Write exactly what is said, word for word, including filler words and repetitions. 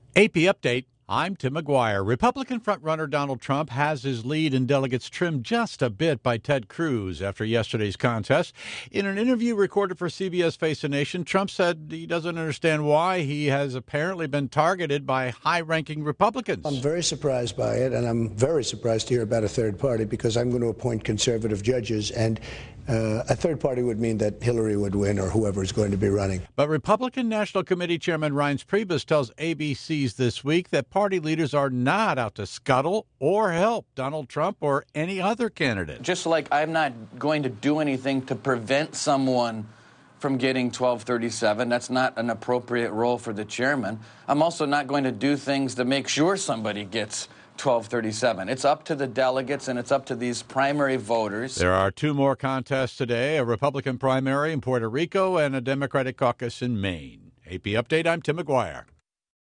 A P Update. I'm Tim McGuire. Republican frontrunner Donald Trump has his lead in delegates trimmed just a bit by Ted Cruz after yesterday's contest. In an interview recorded for C B S Face the Nation, Trump said he doesn't understand why he has apparently been targeted by high-ranking Republicans. I'm very surprised by it, and I'm very surprised to hear about a third party because I'm going to appoint conservative judges, and uh, a third party would mean that Hillary would win or whoever is going to be running. But Republican National Committee Chairman Reince Priebus tells A B C's This Week that party leaders are not out to scuttle or help Donald Trump or any other candidate. Just like I'm not going to do anything to prevent someone from getting twelve thirty-seven. That's not an appropriate role for the chairman. I'm also not going to do things to make sure somebody gets twelve thirty-seven. It's up to the delegates and it's up to these primary voters. There are two more contests today, a Republican primary in Puerto Rico and a Democratic caucus in Maine. A P Update, I'm Tim McGuire.